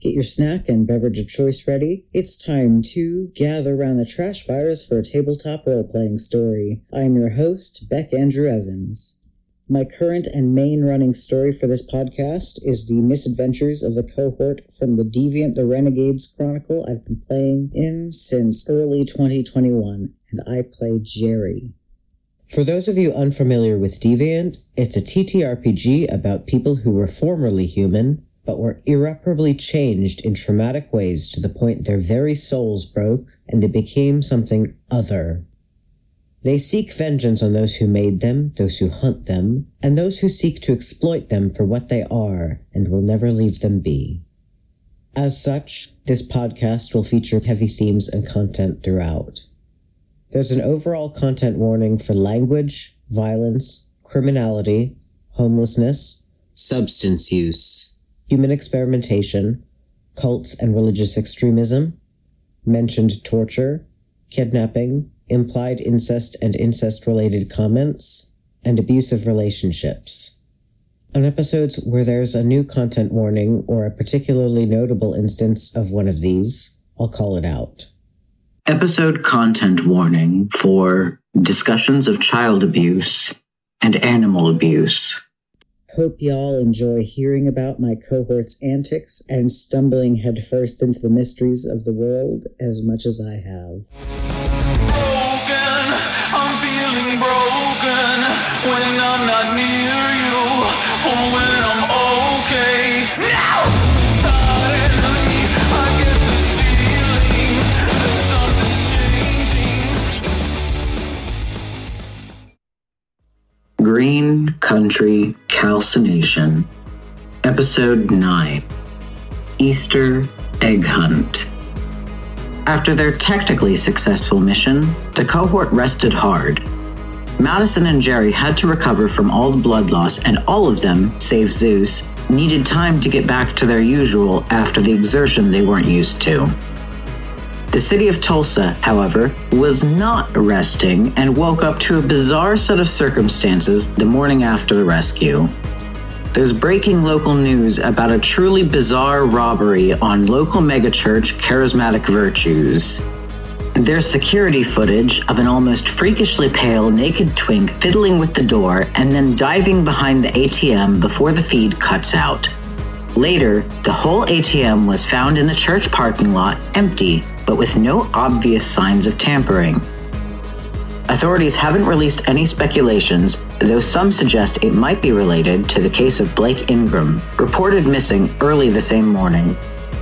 Get your snack and beverage of choice ready. It's time to gather around the trash fires for a tabletop role-playing story. I am your host, Beck Andrew Evans. My current and main running story for this podcast is the misadventures of the cohort from the Deviant the Renegades Chronicle I've been playing in since early 2021, and I play Jerry. For those of you unfamiliar with Deviant, it's a TTRPG about people who were formerly human, but were irreparably changed in traumatic ways to the point their very souls broke and they became something other. They seek vengeance on those who made them, those who hunt them, and those who seek to exploit them for what they are and will never leave them be. As such, this podcast will feature heavy themes and content throughout. There's an overall content warning for language, violence, criminality, homelessness, substance use, human experimentation, cults and religious extremism, mentioned torture, kidnapping, implied incest and incest-related comments, and abusive relationships. On episodes where there's a new content warning or a particularly notable instance of one of these, I'll call it out. Episode content warning for discussions of child abuse and animal abuse. Hope y'all enjoy hearing about my cohort's antics and stumbling headfirst into the mysteries of the world as much as I have. I'm feeling broken when I'm not near you or when I'm okay. Now, suddenly I get this feeling that something's changing. Green Country Calcination. Episode 9. Easter Egg Hunt. After their technically successful mission, the cohort rested hard. Madison and Jerry had to recover from all the blood loss, and all of them, save Zeus, needed time to get back to their usual after the exertion they weren't used to. The city of Tulsa, however, was not resting and woke up to a bizarre set of circumstances the morning after the rescue. There's breaking local news about a truly bizarre robbery on local megachurch Charismatic Virtues. There's security footage of an almost freakishly pale naked twink fiddling with the door and then diving behind the ATM before the feed cuts out. Later, the whole ATM was found in the church parking lot empty, but with no obvious signs of tampering. Authorities haven't released any speculations, though some suggest it might be related to the case of Blake Ingram, reported missing early the same morning.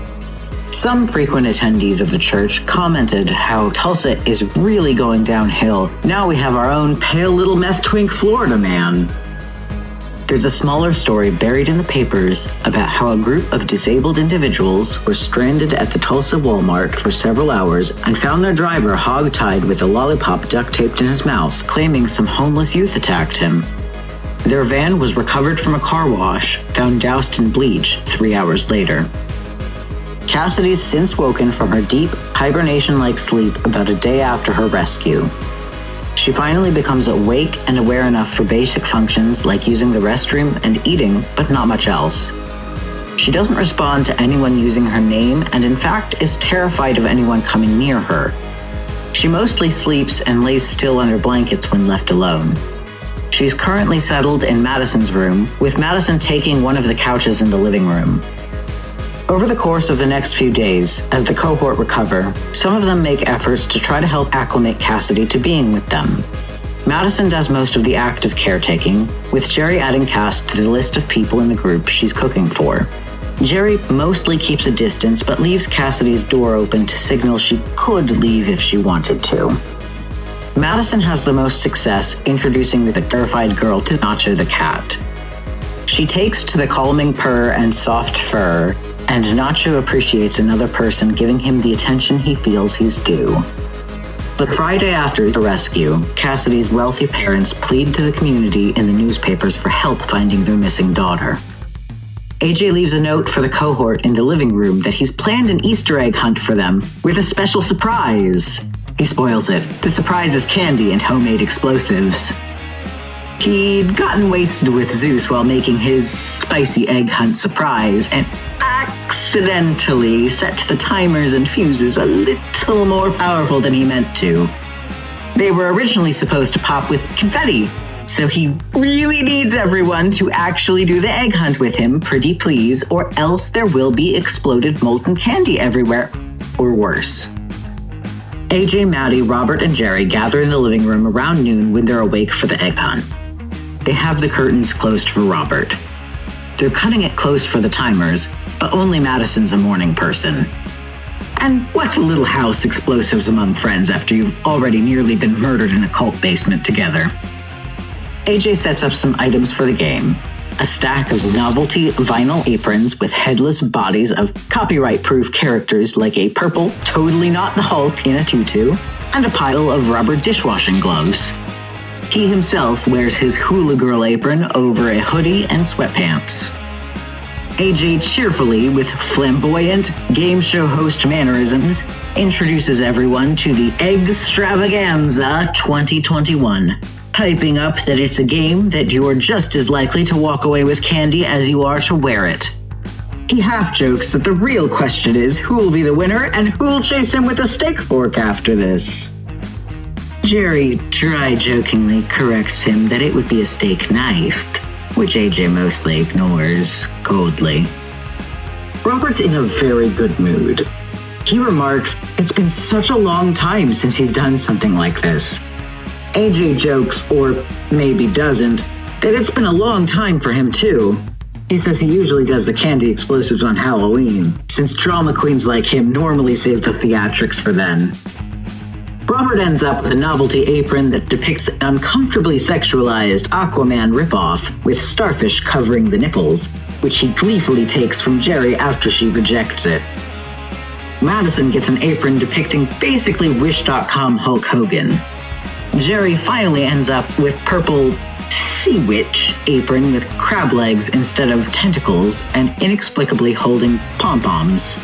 Some frequent attendees of the church commented how Tulsa is really going downhill. Now we have our own pale little mess twink Florida man. There's a smaller story buried in the papers about how a group of disabled individuals were stranded at the Tulsa Walmart for several hours and found their driver hog-tied with a lollipop duct-taped in his mouth, claiming some homeless youth attacked him. Their van was recovered from a car wash, found doused in bleach 3 hours later. Cassidy's since woken from her deep, hibernation-like sleep about a day after her rescue. She finally becomes awake and aware enough for basic functions like using the restroom and eating, but not much else. She doesn't respond to anyone using her name and in fact is terrified of anyone coming near her. She mostly sleeps and lays still under blankets when left alone. She's currently settled in Madison's room, with Madison taking one of the couches in the living room. Over the course of the next few days, as the cohort recover, some of them make efforts to try to help acclimate Cassidy to being with them. Madison does most of the active caretaking, with Jerry adding Cass to the list of people in the group she's cooking for. Jerry mostly keeps a distance, but leaves Cassidy's door open to signal she could leave if she wanted to. Madison has the most success introducing the terrified girl to Nacho the cat. She takes to the calming purr and soft fur, and Nacho appreciates another person giving him the attention he feels he's due. The Friday after the rescue, Cassidy's wealthy parents plead to the community in the newspapers for help finding their missing daughter. AJ leaves a note for the cohort in the living room that he's planned an Easter egg hunt for them with a special surprise. He spoils it. The surprise is candy and homemade explosives. He'd gotten wasted with Zeus while making his spicy egg hunt surprise, and accidentally set the timers and fuses a little more powerful than he meant to. They were originally supposed to pop with confetti, so he really needs everyone to actually do the egg hunt with him, pretty please, or else there will be exploded molten candy everywhere, or worse. AJ, Maddie, Robert, and Jerry gather in the living room around noon when they're awake for the egg hunt. They have the curtains closed for Robert. They're cutting it close for the timers, but only Madison's a morning person. And what's a little house explosives among friends after you've already nearly been murdered in a cult basement together? AJ sets up some items for the game. A stack of novelty vinyl aprons with headless bodies of copyright-proof characters like a purple, totally not the Hulk in a tutu, and a pile of rubber dishwashing gloves. He himself wears his hula girl apron over a hoodie and sweatpants. AJ cheerfully, with flamboyant game show host mannerisms, introduces everyone to the Eggstravaganza 2021, hyping up that it's a game that you are just as likely to walk away with candy as you are to wear it. He half jokes that the real question is who will be the winner and who will chase him with a steak fork after this. Jerry dry jokingly corrects him that it would be a steak knife, which AJ mostly ignores coldly. Robert's in a very good mood. He remarks, it's been such a long time since he's done something like this. AJ jokes, or maybe doesn't, that it's been a long time for him too. He says he usually does the candy explosives on Halloween, since drama queens like him normally save the theatrics for then. Robert ends up with a novelty apron that depicts an uncomfortably sexualized Aquaman ripoff with starfish covering the nipples, which he gleefully takes from Jerry after she rejects it. Madison gets an apron depicting basically Wish.com Hulk Hogan. Jerry finally ends up with purple Sea Witch apron with crab legs instead of tentacles and inexplicably holding pom-poms.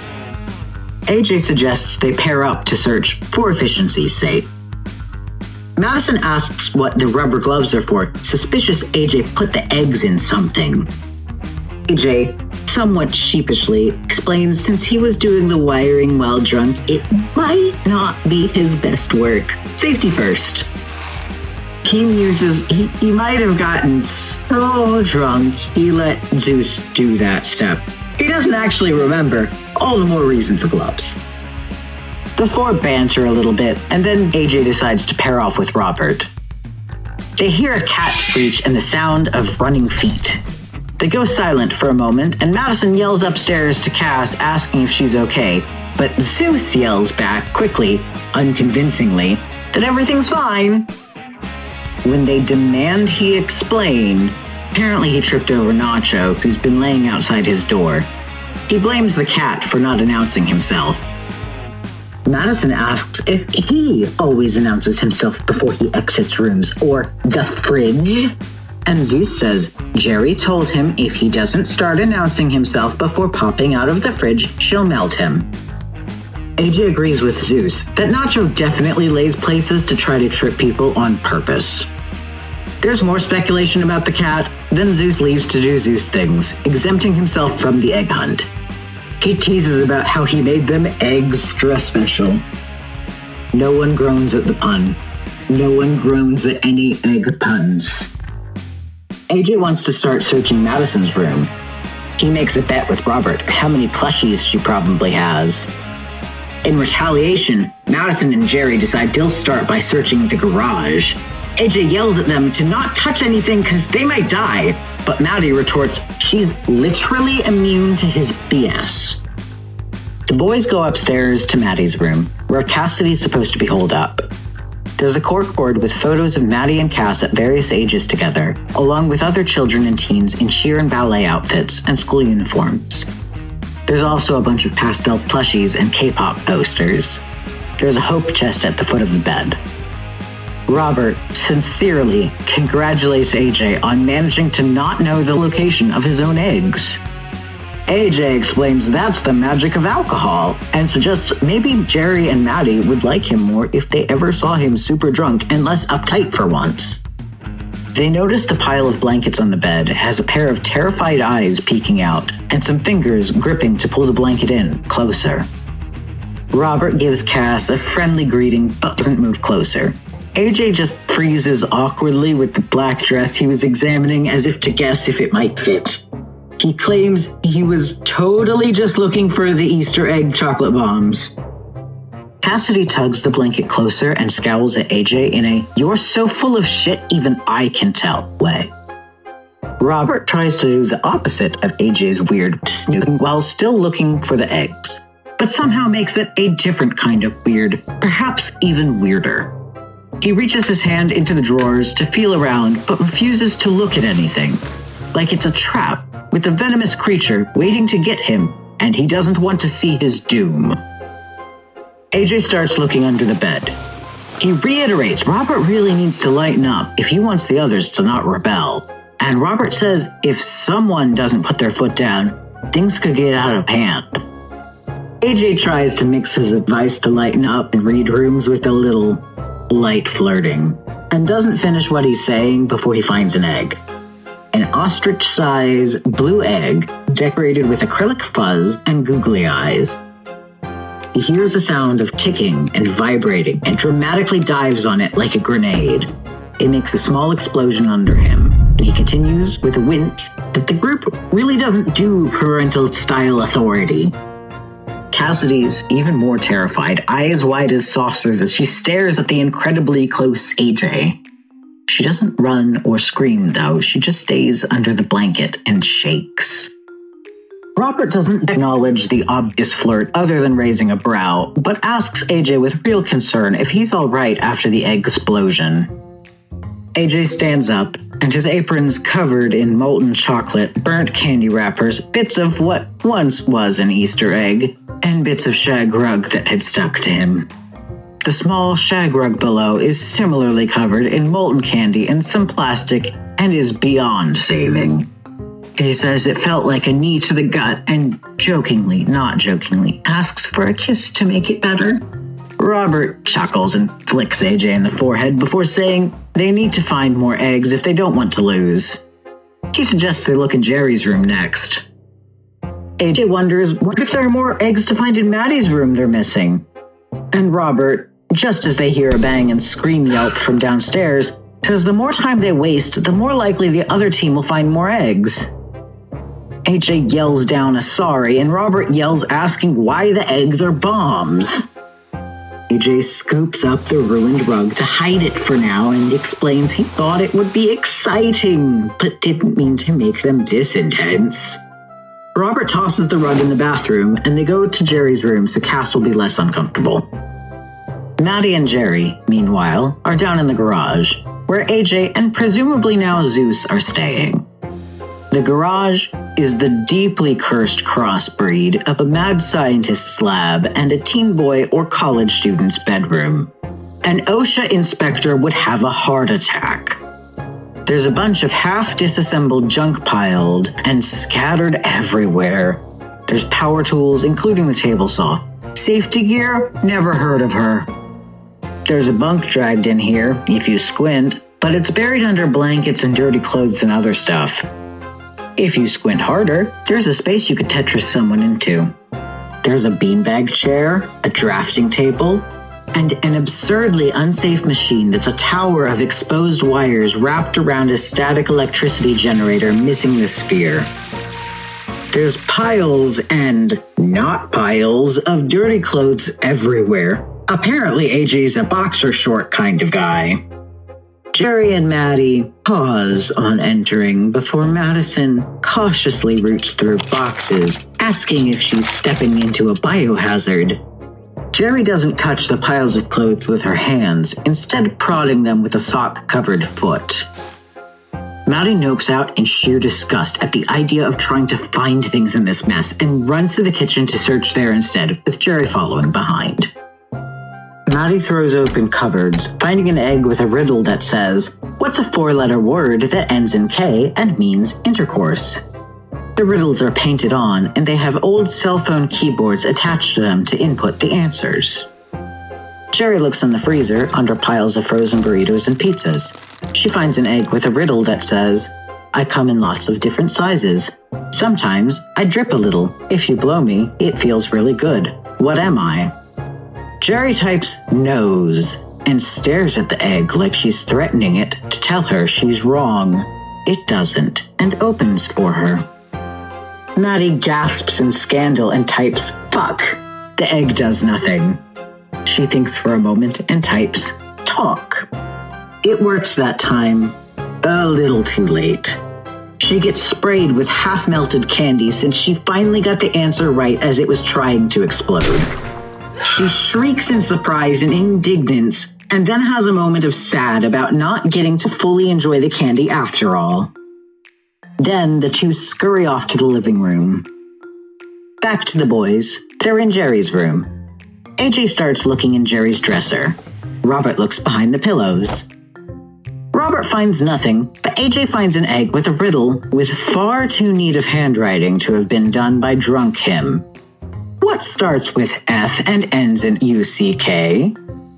AJ suggests they pair up to search for efficiency's sake. Madison asks what the rubber gloves are for, suspicious AJ put the eggs in something. AJ, somewhat sheepishly, explains since he was doing the wiring while drunk, it might not be his best work. Safety first. He muses he might have gotten so drunk he let Zeus do that step. He doesn't actually remember. All the more reason for gloves. The four banter a little bit, and then AJ decides to pair off with Robert. They hear a cat screech and the sound of running feet. They go silent for a moment, and Madison yells upstairs to Cass, asking if she's okay, but Zeus yells back quickly, unconvincingly, that everything's fine. When they demand he explain, apparently he tripped over Nacho, who's been laying outside his door. He blames the cat for not announcing himself. Madison asks if he always announces himself before he exits rooms, or the fridge. And Zeus says Jerry told him if he doesn't start announcing himself before popping out of the fridge, she'll melt him. AJ agrees with Zeus that Nacho definitely lays places to try to trip people on purpose. There's more speculation about the cat, then Zeus leaves to do Zeus things, exempting himself from the egg hunt. He teases about how he made them extra special. No one groans at the pun. No one groans at any egg puns. AJ wants to start searching Madison's room. He makes a bet with Robert how many plushies she probably has. In retaliation, Madison and Jerry decide they'll start by searching the garage. AJ yells at them to not touch anything because they might die, but Maddie retorts she's literally immune to his BS. The boys go upstairs to Maddie's room, where Cassidy's supposed to be holed up. There's a corkboard with photos of Maddie and Cass at various ages together, along with other children and teens in cheer and ballet outfits and school uniforms. There's also a bunch of pastel plushies and K-pop posters. There's a hope chest at the foot of the bed. Robert sincerely congratulates AJ on managing to not know the location of his own eggs. AJ explains that's the magic of alcohol and suggests maybe Jerry and Maddie would like him more if they ever saw him super drunk and less uptight for once. They notice the pile of blankets on the bed has a pair of terrified eyes peeking out, and some fingers gripping to pull the blanket in, closer. Robert gives Cass a friendly greeting, but doesn't move closer. AJ just freezes awkwardly with the black dress he was examining as if to guess if it might fit. He claims he was totally just looking for the Easter egg chocolate bombs. Cassidy tugs the blanket closer and scowls at AJ in a "you're so full of shit even I can tell" way. Robert tries to do the opposite of AJ's weird snooping while still looking for the eggs, but somehow makes it a different kind of weird, perhaps even weirder. He reaches his hand into the drawers to feel around, but refuses to look at anything, like it's a trap with a venomous creature waiting to get him, and he doesn't want to see his doom. AJ starts looking under the bed. He reiterates Robert really needs to lighten up if he wants the others to not rebel, and Robert says if someone doesn't put their foot down, things could get out of hand. AJ tries to mix his advice to lighten up and read rooms with a little light flirting, and doesn't finish what he's saying before he finds an egg. An ostrich-size blue egg decorated with acrylic fuzz and googly eyes. He hears a sound of ticking and vibrating and dramatically dives on it like a grenade. It makes a small explosion under him, and he continues with a wince that the group really doesn't do parental-style authority. Cassidy's even more terrified, eyes wide as saucers as she stares at the incredibly close AJ. She doesn't run or scream, though. She just stays under the blanket and shakes. Robert doesn't acknowledge the obvious flirt other than raising a brow, but asks AJ with real concern if he's all right after the egg explosion. AJ stands up, and his apron's covered in molten chocolate, burnt candy wrappers, bits of what once was an Easter egg, and bits of shag rug that had stuck to him. The small shag rug below is similarly covered in molten candy and some plastic and is beyond saving. He says it felt like a knee to the gut and jokingly, not jokingly, asks for a kiss to make it better. Robert chuckles and flicks AJ in the forehead before saying they need to find more eggs if they don't want to lose. He suggests they look in Jerry's room next. AJ wonders what if there are more eggs to find in Maddie's room they're missing. And Robert, just as they hear a bang and scream yelp from downstairs, says the more time they waste, the more likely the other team will find more eggs. AJ yells down a sorry, and Robert yells asking why the eggs are bombs. AJ scoops up the ruined rug to hide it for now and explains he thought it would be exciting, but didn't mean to make them this intense. Robert tosses the rug in the bathroom, and they go to Jerry's room so Cass will be less uncomfortable. Maddie and Jerry, meanwhile, are down in the garage, where AJ and presumably now Zeus are staying. The garage is the deeply cursed crossbreed of a mad scientist's lab and a teen boy or college student's bedroom. An OSHA inspector would have a heart attack. There's a bunch of half-disassembled junk piled and scattered everywhere. There's power tools, including the table saw. Safety gear? Never heard of her. There's a bunk dragged in here, if you squint, but it's buried under blankets and dirty clothes and other stuff. If you squint harder, there's a space you could Tetris someone into. There's a beanbag chair, a drafting table, and an absurdly unsafe machine that's a tower of exposed wires wrapped around a static electricity generator missing the sphere. There's piles and not piles of dirty clothes everywhere. Apparently AJ's a boxer short kind of guy. Jerry and Maddie pause on entering before Madison cautiously roots through boxes, asking if she's stepping into a biohazard. Jerry doesn't touch the piles of clothes with her hands, instead prodding them with a sock-covered foot. Maddie nopes out in sheer disgust at the idea of trying to find things in this mess and runs to the kitchen to search there instead, with Jerry following behind. Maddie throws open cupboards, finding an egg with a riddle that says, "What's a 4-letter word that ends in K and means intercourse?" The riddles are painted on, and they have old cell phone keyboards attached to them to input the answers. Jerry looks in the freezer under piles of frozen burritos and pizzas. She finds an egg with a riddle that says, "I come in lots of different sizes. Sometimes I drip a little. If you blow me, it feels really good. What am I?" Jerry types "nose" and stares at the egg like she's threatening it to tell her she's wrong. It doesn't, and opens for her. Maddie gasps in scandal and types "fuck." The egg does nothing. She thinks for a moment and types "talk." It works that time. A little too late. She gets sprayed with half-melted candy since she finally got the answer right as it was trying to explode. She shrieks in surprise and indignance, and then has a moment of sad about not getting to fully enjoy the candy after all. Then the two scurry off to the living room. Back to the boys. They're in Jerry's room. AJ starts looking in Jerry's dresser. Robert looks behind the pillows. Robert finds nothing, but AJ finds an egg with a riddle with far too neat of handwriting to have been done by drunk him. What starts with F and ends in UCK?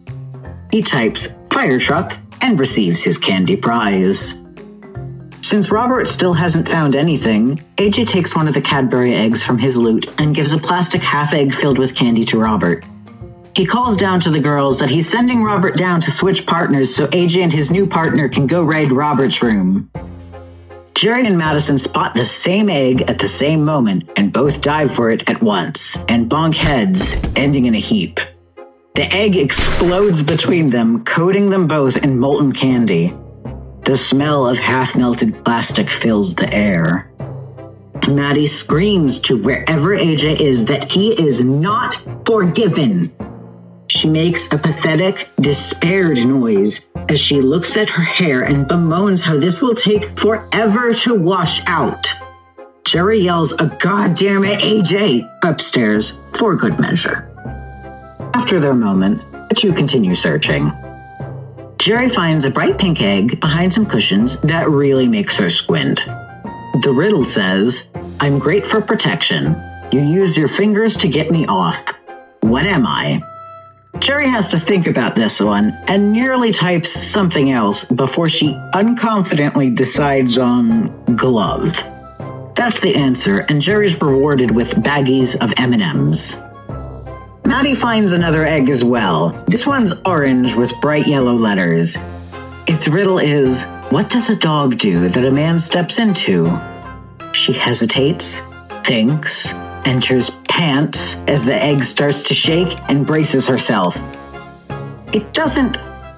He types "fire truck" and receives his candy prize. Since Robert still hasn't found anything, AJ takes one of the Cadbury eggs from his loot and gives a plastic half egg filled with candy to Robert. He calls down to the girls that he's sending Robert down to switch partners so AJ and his new partner can go raid Robert's room. Jerry and Madison spot the same egg at the same moment and both dive for it at once and bonk heads, ending in a heap. The egg explodes between them, coating them both in molten candy. The smell of half-melted plastic fills the air. Maddie screams to wherever AJ is that he is not forgiven. She makes a pathetic, despaired noise as she looks at her hair and bemoans how this will take forever to wash out. Jerry yells a "goddamn it, AJ!" upstairs for good measure. After their moment, the two continue searching. Jerry finds a bright pink egg behind some cushions that really makes her squint. The riddle says, "I'm great for protection. You use your fingers to get me off. What am I?" Jerry has to think about this one and nearly types something else before she unconfidently decides on glove. That's the answer, and Jerry's rewarded with baggies of M&Ms. Maddie finds another egg as well. This one's orange with bright yellow letters. Its riddle is, "What does a dog do that a man steps into?" She hesitates, thinks, enters pants as the egg starts to shake and braces herself. It doesn't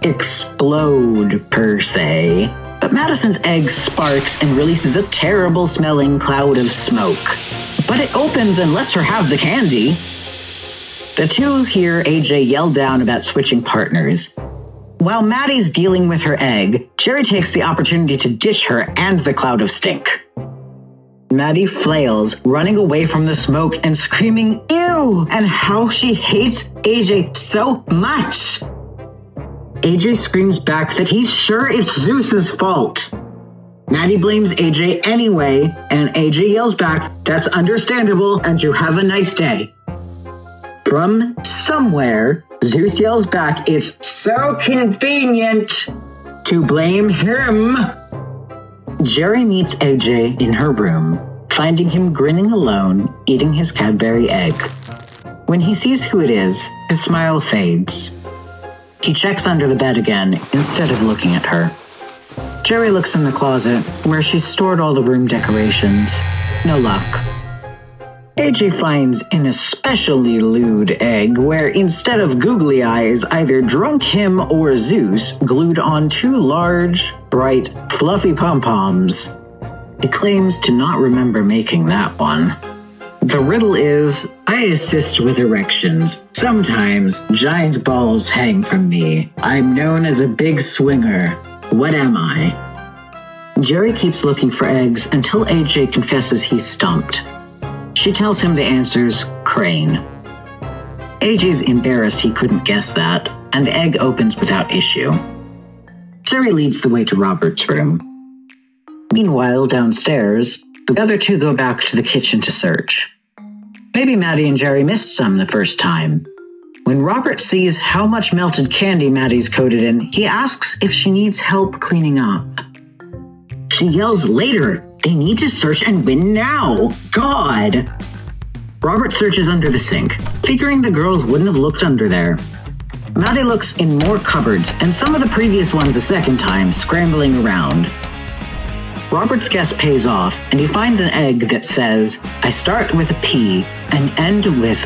explode per se, but Madison's egg sparks and releases a terrible smelling cloud of smoke. But it opens and lets her have the candy. The two hear AJ yell down about switching partners. While Maddie's dealing with her egg, Jerry takes the opportunity to ditch her and the cloud of stink. Maddie flails, running away from the smoke and screaming "ew" and how she hates AJ so much. AJ screams back that he's sure it's Zeus's fault. Maddie blames AJ anyway, and AJ yells back, "That's understandable, and you have a nice day." From somewhere, Zeus yells back, "It's so convenient to blame him." Jerry meets AJ in her room, finding him grinning alone, eating his Cadbury egg. When he sees who it is, his smile fades. He checks under the bed again instead of looking at her. Jerry looks in the closet, where she's stored all the room decorations. No luck. AJ finds an especially lewd egg where instead of googly eyes, either drunk him or Zeus glued on two large, bright, fluffy pom-poms. It claims to not remember making that one. The riddle is, "I assist with erections. Sometimes giant balls hang from me. I'm known as a big swinger. What am I?" Jerry keeps looking for eggs until AJ confesses he's stumped. She tells him the answer's crane. AJ's embarrassed he couldn't guess that, and the egg opens without issue. Jerry leads the way to Robert's room. Meanwhile, downstairs, the other two go back to the kitchen to search. Maybe Maddie and Jerry missed some the first time. When Robert sees how much melted candy Maddie's coated in, he asks if she needs help cleaning up. She yells later, "They need to search and win now! God!" Robert searches under the sink, figuring the girls wouldn't have looked under there. Maddie looks in more cupboards, and some of the previous ones a second time, scrambling around. Robert's guess pays off, and he finds an egg that says, "I start with a P and end with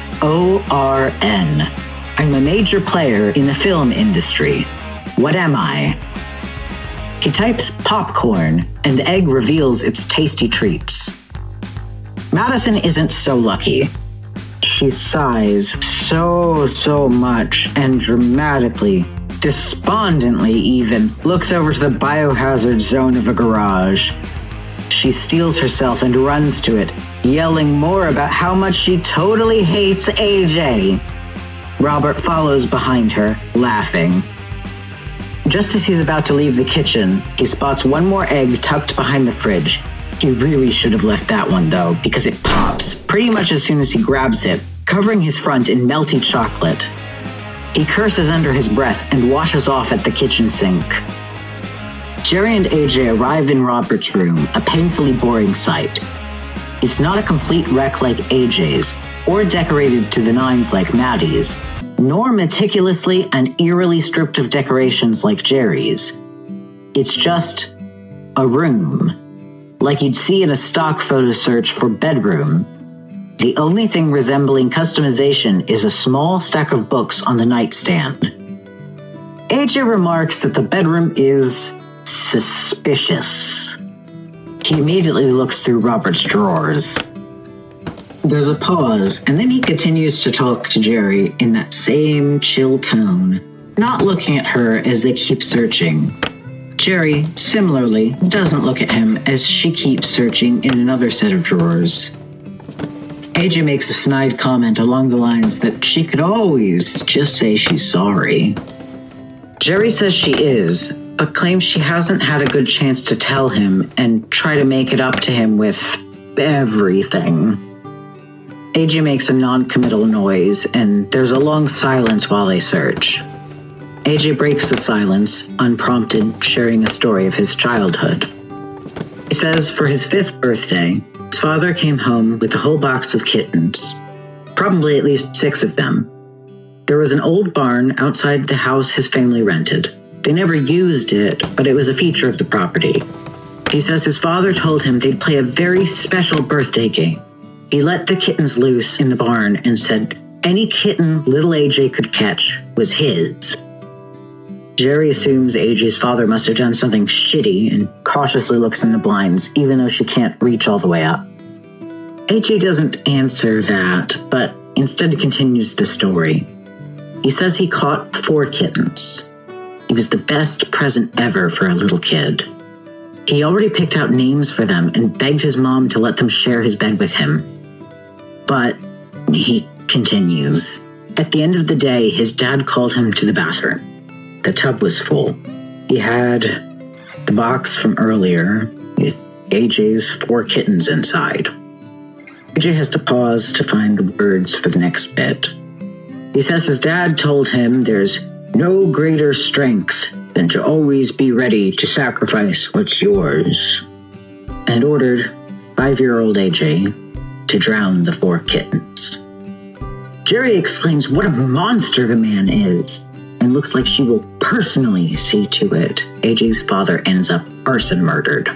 ORN. I'm a major player in the film industry. What am I?" He types popcorn, and the egg reveals its tasty treats. Madison isn't so lucky. She sighs so much and dramatically, despondently even, looks over to the biohazard zone of a garage. She steels herself and runs to it, yelling more about how much she totally hates AJ. Robert follows behind her, laughing. Just as he's about to leave the kitchen, he spots one more egg tucked behind the fridge. He really should have left that one though, because it pops pretty much as soon as he grabs it, covering his front in melty chocolate. He curses under his breath and washes off at the kitchen sink. Jerry and AJ arrive in Robert's room, a painfully boring sight. It's not a complete wreck like AJ's, or decorated to the nines like Maddie's, nor meticulously and eerily stripped of decorations like Jerry's. It's just a room, like you'd see in a stock photo search for bedroom. The only thing resembling customization is a small stack of books on the nightstand. AJ remarks that the bedroom is suspicious. He immediately looks through Robert's drawers. There's a pause, and then he continues to talk to Jerry in that same chill tone, not looking at her as they keep searching. Jerry, similarly, doesn't look at him as she keeps searching in another set of drawers. AJ makes a snide comment along the lines that she could always just say she's sorry. Jerry says she is, but claims she hasn't had a good chance to tell him and try to make it up to him with everything. AJ makes a non-committal noise, and there's a long silence while they search. AJ breaks the silence, unprompted, sharing a story of his childhood. He says for his 5th birthday, his father came home with a whole box of kittens, probably at least 6 of them. There was an old barn outside the house his family rented. They never used it, but it was a feature of the property. He says his father told him they'd play a very special birthday game. He let the kittens loose in the barn and said any kitten little AJ could catch was his. Jerry assumes AJ's father must have done something shitty and cautiously looks in the blinds, even though she can't reach all the way up. AJ doesn't answer that, but instead continues the story. He says he caught 4 kittens. It was the best present ever for a little kid. He already picked out names for them and begged his mom to let them share his bed with him. But he continues. At the end of the day, his dad called him to the bathroom. The tub was full. He had the box from earlier with AJ's 4 kittens inside. AJ has to pause to find the words for the next bit. He says his dad told him there's no greater strength than to always be ready to sacrifice what's yours, and ordered 5-year-old AJ to drown the 4 kittens. Jerry exclaims what a monster the man is, and looks like she will personally see to it AJ's father ends up arson murdered.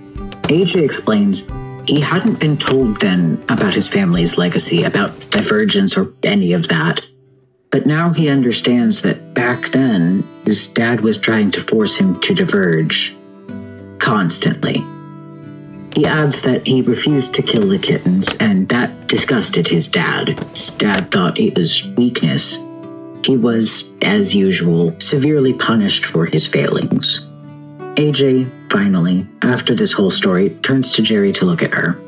AJ explains he hadn't been told then about his family's legacy, about divergence or any of that. But now he understands that back then, his dad was trying to force him to diverge constantly. He adds that he refused to kill the kittens, and that disgusted his dad. His dad thought it was weakness. He was, as usual, severely punished for his failings. AJ, finally, after this whole story, turns to Jerry to look at her.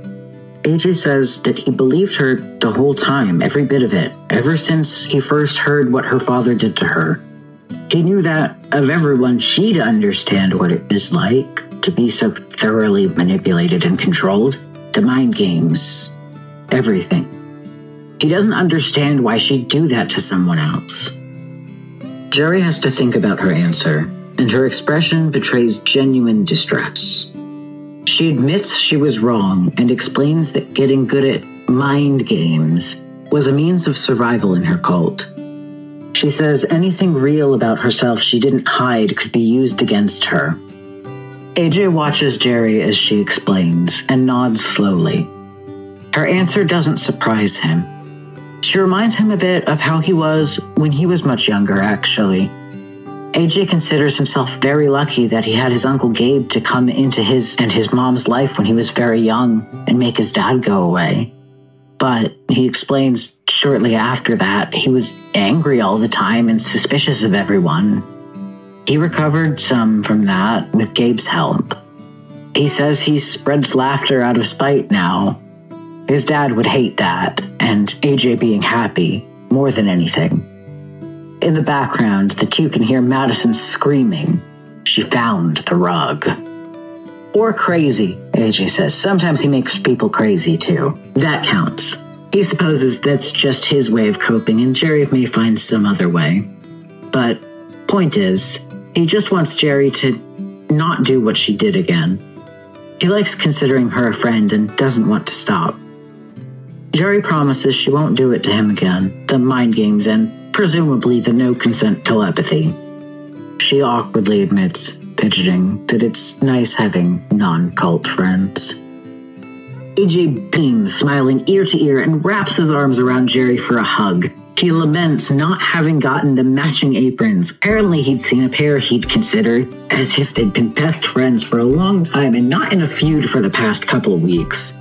AJ says that he believed her the whole time, every bit of it, ever since he first heard what her father did to her. He knew that, of everyone, she'd understand what it was like to be so thoroughly manipulated and controlled. The mind games, everything. He doesn't understand why she'd do that to someone else. Jerry has to think about her answer, and her expression betrays genuine distress. She admits she was wrong and explains that getting good at mind games was a means of survival in her cult. She says anything real about herself she didn't hide could be used against her. AJ watches Jerry as she explains and nods slowly. Her answer doesn't surprise him. She reminds him a bit of how he was when he was much younger, actually. AJ considers himself very lucky that he had his Uncle Gabe to come into his and his mom's life when he was very young and make his dad go away. But he explains shortly after that he was angry all the time and suspicious of everyone. He recovered some from that with Gabe's help. He says he spreads laughter out of spite now. His dad would hate that, and AJ being happy more than anything. In the background, the two can hear Madison screaming, "She found the rug." Or crazy, AJ says. Sometimes he makes people crazy too. That counts. He supposes that's just his way of coping, and Jerry may find some other way. But point is, he just wants Jerry to not do what she did again. He likes considering her a friend and doesn't want to stop. Jerry promises she won't do it to him again, the mind games and presumably the no-consent telepathy. She awkwardly admits, fidgeting, that it's nice having non-cult friends. AJ beams, smiling ear to ear, and wraps his arms around Jerry for a hug. He laments not having gotten the matching aprons. Apparently he'd seen a pair he'd considered, as if they'd been best friends for a long time and not in a feud for the past couple of weeks.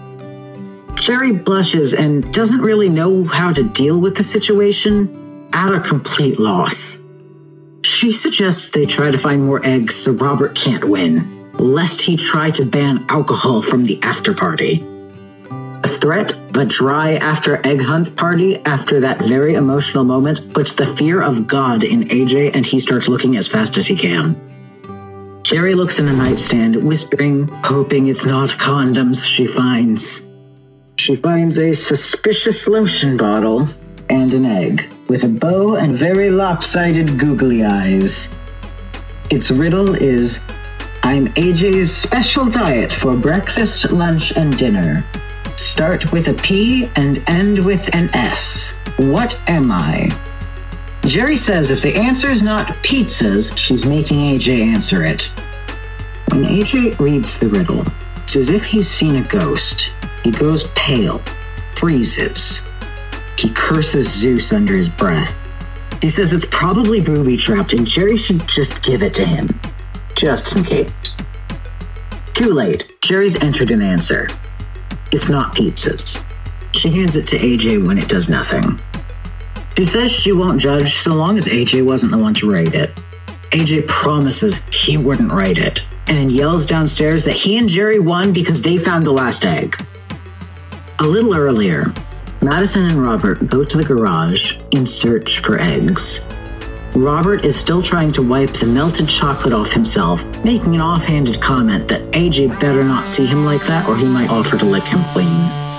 Jerry blushes and doesn't really know how to deal with the situation, at a complete loss. She suggests they try to find more eggs so Robert can't win, lest he try to ban alcohol from the after party. A threat, the dry after egg hunt party after that very emotional moment, puts the fear of God in AJ and he starts looking as fast as he can. Jerry looks in the nightstand, whispering, hoping it's not condoms she finds. She finds a suspicious lotion bottle and an egg, with a bow and very lopsided googly eyes. Its riddle is, I'm AJ's special diet for breakfast, lunch, and dinner. Start with a P and end with an S. What am I? Jerry says if the answer's not pizzas, she's making AJ answer it. When AJ reads the riddle, it's as if he's seen a ghost. He goes pale, freezes. He curses Zeus under his breath. He says it's probably booby-trapped and Jerry should just give it to him. Just in case. Too late. Jerry's entered an answer. It's not pizzas. She hands it to AJ when it does nothing. She says she won't judge so long as AJ wasn't the one to write it. AJ promises he wouldn't write it, and yells downstairs that he and Jerry won because they found the last egg. A little earlier, Madison and Robert go to the garage in search for eggs. Robert is still trying to wipe the melted chocolate off himself, making an offhanded comment that AJ better not see him like that or he might offer to lick him clean.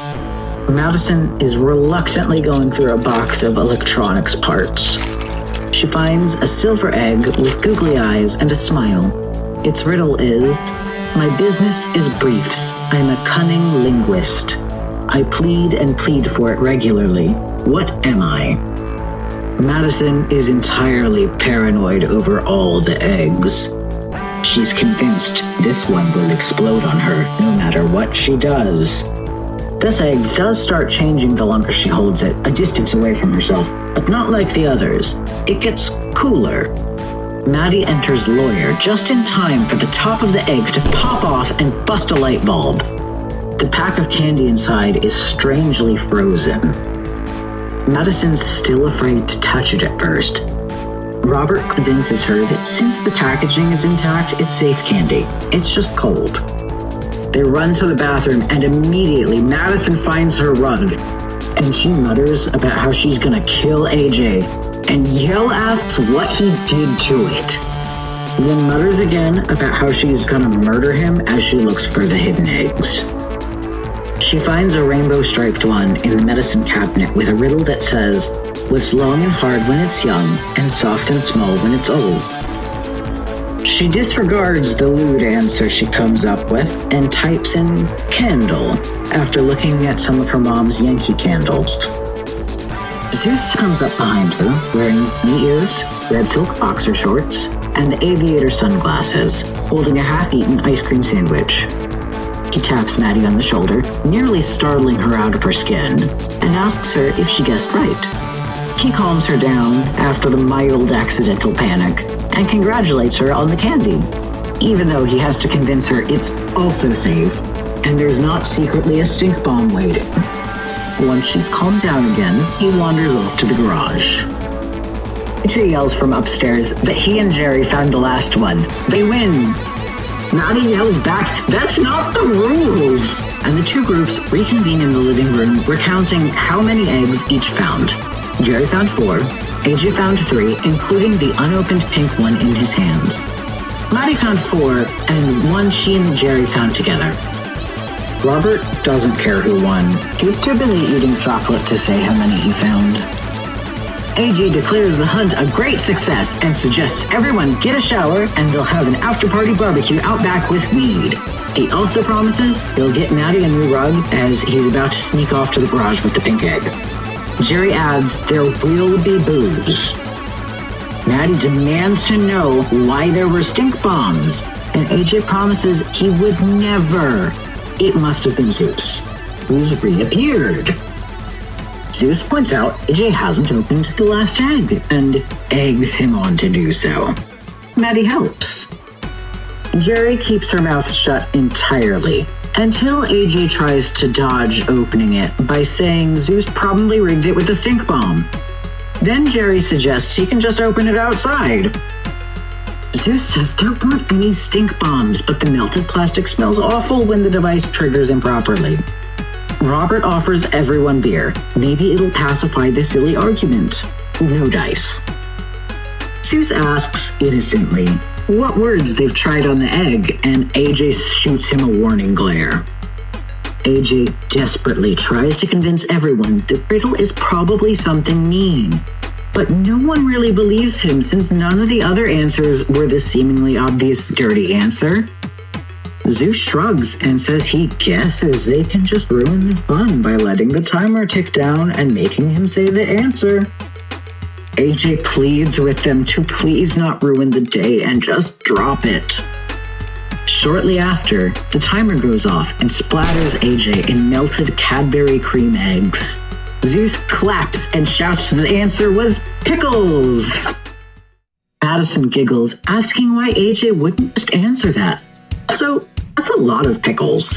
Madison is reluctantly going through a box of electronics parts. She finds a silver egg with googly eyes and a smile. Its riddle is, my business is briefs. I'm a cunning linguist. I plead and plead for it regularly. What am I? Madison is entirely paranoid over all the eggs. She's convinced this one will explode on her no matter what she does. This egg does start changing the longer she holds it, a distance away from herself, but not like the others. It gets cooler. Maddie enters lawyer just in time for the top of the egg to pop off and bust a light bulb. The pack of candy inside is strangely frozen. Madison's still afraid to touch it at first. Robert convinces her that since the packaging is intact, it's safe candy. It's just cold. They run to the bathroom and immediately Madison finds her rug and she mutters about how she's gonna kill AJ, and Yell asks what he did to it. Then mutters again about how she's gonna murder him as she looks for the hidden eggs. She finds a rainbow-striped one in the medicine cabinet with a riddle that says, "What's long and hard when it's young, and soft and small when it's old?" She disregards the lewd answer she comes up with and types in candle after looking at some of her mom's Yankee candles. Zeus comes up behind her wearing knee ears, red silk boxer shorts, and aviator sunglasses, holding a half-eaten ice cream sandwich. He taps Maddie on the shoulder, nearly startling her out of her skin, and asks her if she guessed right. He calms her down after the mild accidental panic and congratulates her on the candy, even though he has to convince her it's also safe and there's not secretly a stink bomb waiting. Once she's calmed down again, he wanders off to the garage. AJ yells from upstairs that he and Jerry found the last one. They win! Maddie yells back, "That's not the rules!" And the two groups reconvene in the living room, recounting how many eggs each found. Jerry found 4, AJ found 3, including the unopened pink one in his hands. Maddie found 4, and one she and Jerry found together. Robert doesn't care who won. He's too busy eating chocolate to say how many he found. AJ declares the hunt a great success and suggests everyone get a shower and they'll have an after-party barbecue out back with weed. He also promises he'll get Maddie a new rug as he's about to sneak off to the garage with the pink egg. Jerry adds there will be booze. Maddie demands to know why there were stink bombs, and AJ promises he would never. It must have been Zeus, who's reappeared. Zeus points out AJ hasn't opened the last egg, and eggs him on to do so. Maddie helps. Jerry keeps her mouth shut entirely, until AJ tries to dodge opening it by saying Zeus probably rigged it with a stink bomb. Then Jerry suggests he can just open it outside. Zeus says there weren't any stink bombs, but the melted plastic smells awful when the device triggers improperly. Robert offers everyone beer. Maybe it'll pacify the silly argument. No dice. Zeus asks, innocently, what words they've tried on the egg, and AJ shoots him a warning glare. AJ desperately tries to convince everyone the riddle is probably something mean. But no one really believes him since none of the other answers were the seemingly obvious dirty answer. Zeus shrugs and says he guesses they can just ruin the fun by letting the timer tick down and making him say the answer. AJ pleads with them to please not ruin the day and just drop it. Shortly after, the timer goes off and splatters AJ in melted Cadbury cream eggs. Zeus claps and shouts the answer was pickles! Madison giggles, asking why AJ wouldn't just answer that. Also, that's a lot of pickles.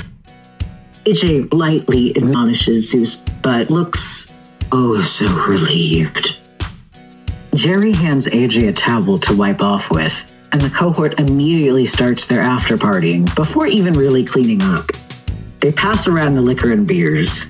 AJ lightly admonishes Zeus, but looks oh so relieved. Jerry hands AJ a towel to wipe off with, and the cohort immediately starts their after-partying before even really cleaning up. They pass around the liquor and beers.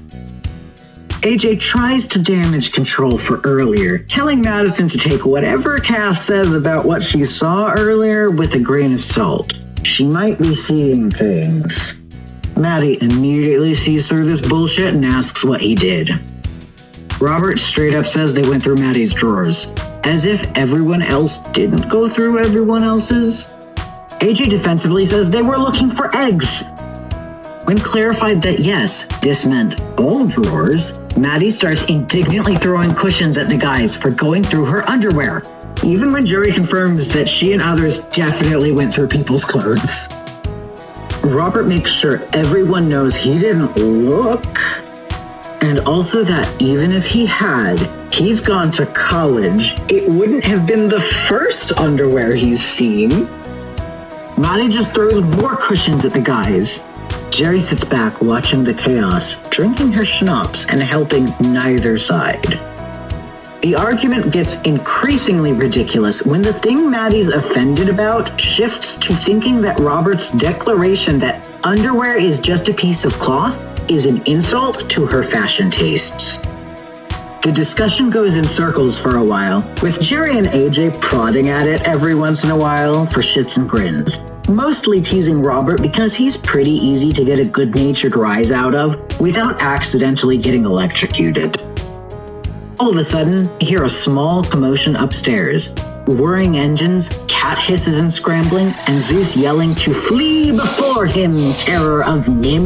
AJ tries to damage control for earlier, telling Madison to take whatever Cass says about what she saw earlier with a grain of salt. She might be seeing things. Maddie immediately sees through this bullshit and asks what he did. Robert straight up says they went through Maddie's drawers, as if everyone else didn't go through everyone else's. AJ defensively says they were looking for eggs. When clarified that yes, this meant all drawers, Maddie starts indignantly throwing cushions at the guys for going through her underwear, even when Jerry confirms that she and others definitely went through people's clothes. Robert makes sure everyone knows he didn't look, and also that even if he had, he's gone to college. It wouldn't have been the first underwear he's seen. Maddie just throws more cushions at the guys. Jerry sits back watching the chaos, drinking her schnapps and helping neither side. The argument gets increasingly ridiculous when the thing Maddie's offended about shifts to thinking that Robert's declaration that underwear is just a piece of cloth is an insult to her fashion tastes. The discussion goes in circles for a while, with Jerry and AJ prodding at it every once in a while for shits and grins. mostly teasing Robert because he's pretty easy to get a good-natured rise out of without accidentally getting electrocuted. All of a sudden, you hear a small commotion upstairs. Whirring engines, cat hisses and scrambling, and Zeus yelling to flee before him, terror of Nim.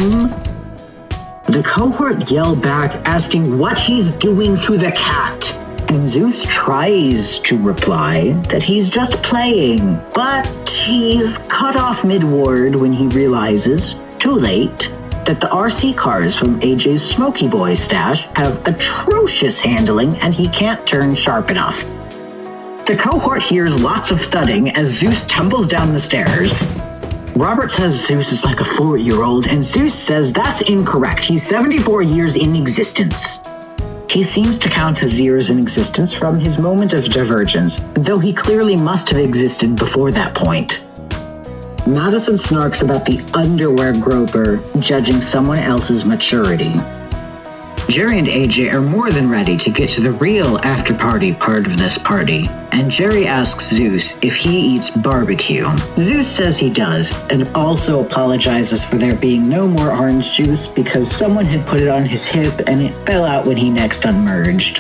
The cohort yell back, asking what he's doing to the cat, and Zeus tries to reply that he's just playing, but he's cut off mid-word when he realizes, too late, that the RC cars from AJ's Smoky Boy stash have atrocious handling and he can't turn sharp enough. The cohort hears lots of thudding as Zeus tumbles down the stairs. Robert says Zeus is like a 4-year-old, and Zeus says that's incorrect. He's 74 years in existence. He seems to count his years in existence from his moment of divergence, though he clearly must have existed before that point. Madison snarks about the underwear groper judging someone else's maturity. Jerry and AJ are more than ready to get to the real after-party part of this party, and Jerry asks Zeus if he eats barbecue. Zeus says he does, and also apologizes for there being no more orange juice because someone had put it on his hip and it fell out when he next unmerged.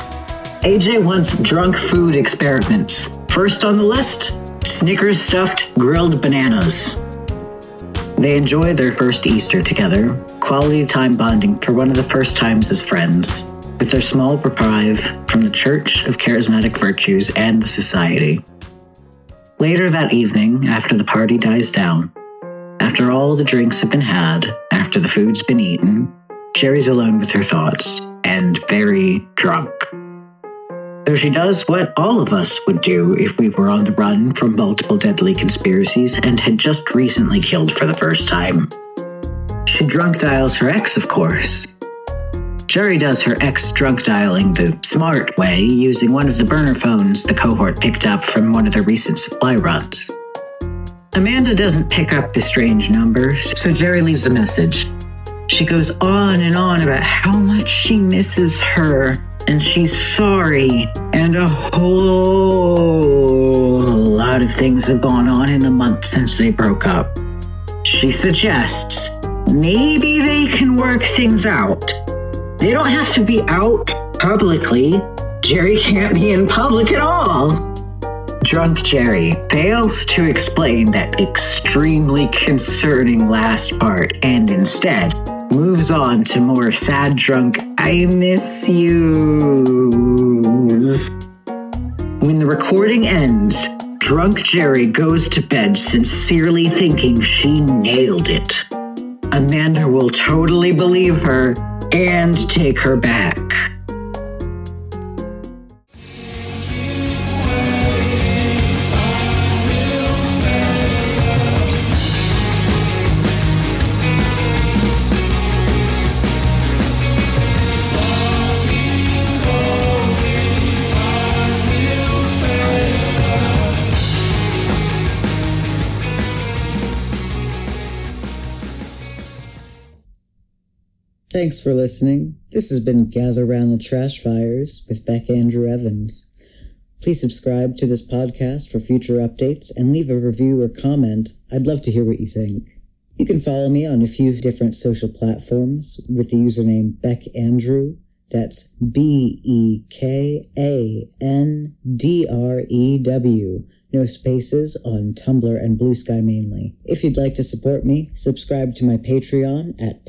AJ wants drunk food experiments. First on the list, Snickers stuffed grilled bananas. They enjoy their first Easter together, quality time bonding for one of the first times as friends, with their small reprieve from the Church of Charismatic Virtues and the Society. Later that evening, after the party dies down, after all the drinks have been had, after the food's been eaten, Jerry's alone with her thoughts, and very drunk. So she does what all of us would do if we were on the run from multiple deadly conspiracies and had just recently killed for the first time. She drunk dials her ex, of course. Jerry does her ex drunk dialing the smart way, using one of the burner phones the cohort picked up from one of their recent supply runs. Amanda doesn't pick up the strange number, so Jerry leaves a message. She goes on and on about how much she misses her, and she's sorry, and a whole lot of things have gone on in the month since they broke up. She suggests maybe they can work things out. They don't have to be out publicly. Jerry can't be in public at all. Drunk Jerry fails to explain that extremely concerning last part and instead moves on to more sad drunk I miss yous. When the recording ends, drunk Jerry goes to bed sincerely thinking she nailed it. Amanda will totally believe her and take her back. Thanks for listening. This has been Gather Round the Trash Fires with Beck Andrew Evans. Please subscribe to this podcast for future updates and leave a review or comment. I'd love to hear what you think. You can follow me on a few different social platforms with the username Beck Andrew. That's BEKANDREW. No spaces on Tumblr and Blue Sky mainly. If you'd like to support me, subscribe to my Patreon at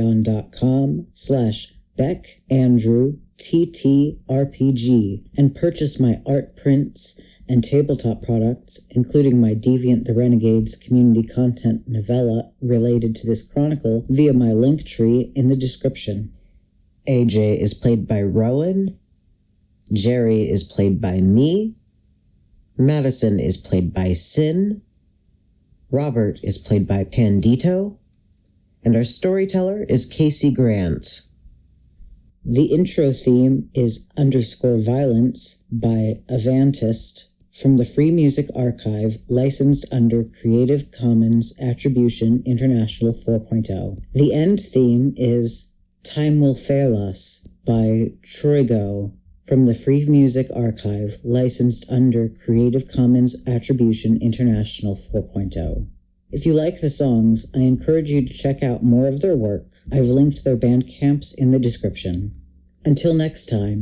patreon.com/BeckAndrewTTRPG and purchase my art prints and tabletop products, including my Deviant the Renegades community content novella related to this chronicle via my link tree in the description. AJ is played by Rowan. Jerry is played by me. Madison is played by Sin. Robert is played by Pandito. And our storyteller is Casey Grant. The intro theme is _Violence by Avantist from the Free Music Archive, licensed under Creative Commons Attribution International 4.0. The end theme is Time Will Fail Us by Troigo from the Free Music Archive, licensed under Creative Commons Attribution International 4.0. If you like the songs, I encourage you to check out more of their work. I've linked their band camps in the description. Until next time.